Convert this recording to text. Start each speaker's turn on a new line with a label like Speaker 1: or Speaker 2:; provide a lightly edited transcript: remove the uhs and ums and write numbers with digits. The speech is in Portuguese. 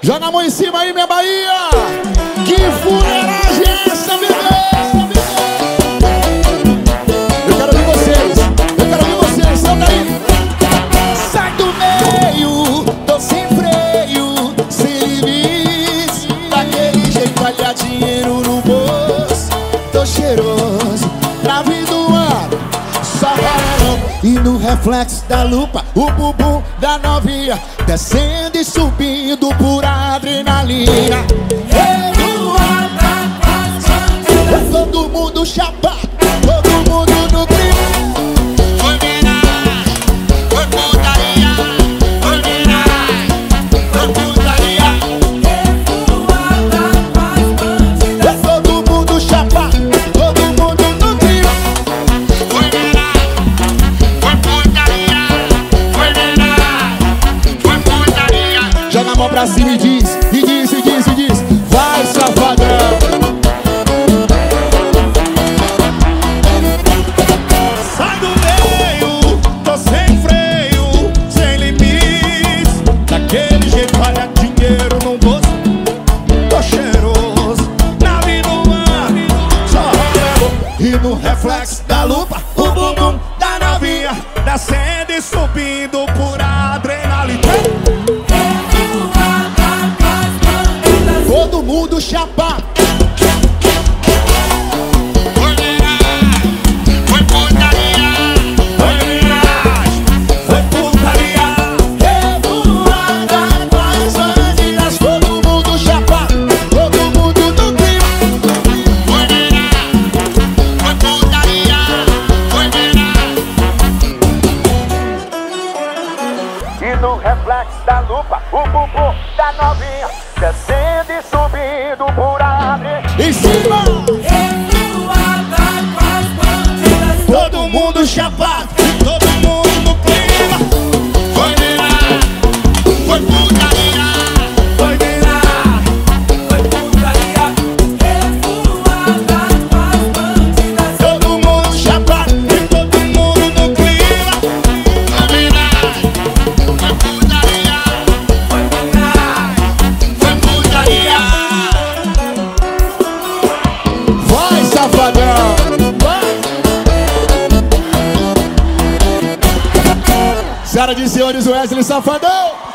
Speaker 1: Joga a mão em cima aí, minha Bahia. Que fuleiragem é essa, bebê? Eu quero ver vocês. Solta aí. Sai do meio, tô sem freio, sem limites. Daquele jeito, olha dinheiro no bolso. Tô cheiroso, na vida do ano, só parando. E no reflexo da lupa, o bumbum da novinha descendo e subindo por adrenalina. Todo mundo chapado, todo mundo no clima.
Speaker 2: Foi homenagem, foi putaria. Foi homenagem, foi putaria.
Speaker 1: Todo mundo chapado, todo mundo no clima.
Speaker 2: Foi homenagem, foi putaria. Foi homenagem, foi putaria.
Speaker 1: Joga a mão pra cima e diz, vai, safadão.
Speaker 3: Sai do meio, tô sem freio, sem limites. Daquele jeito, olha dinheiro no bolso. Tô cheiroso, nave no ar, só relo. E no reflexo da lupa, o bumbum da novinha descendo e subindo por adrenalina.
Speaker 1: Todo mundo chapado.
Speaker 2: Foi homenagem, foi putaria.
Speaker 3: Foi homenagem, foi putaria.
Speaker 1: Revoada com as bandidas. Todo mundo chapado, todo mundo no clima.
Speaker 2: Foi homenagem, foi putaria. Foi homenagem.
Speaker 3: E no reflexo da lupa, o bumbum da novinha descendo e subindo por adrenalina.
Speaker 1: Em cima.
Speaker 3: Todo mundo chapado, todo mundo no clima.
Speaker 2: Foi homenagem, foi putaria.
Speaker 3: Foi homenagem, foi putaria. Todo mundo chapado e todo mundo no clima.
Speaker 2: Foi homenagem, foi putaria.
Speaker 3: Foi homenagem,
Speaker 2: Foi putaria.
Speaker 1: Vai, safadão. Senhoras e senhores, Wesley Safadão.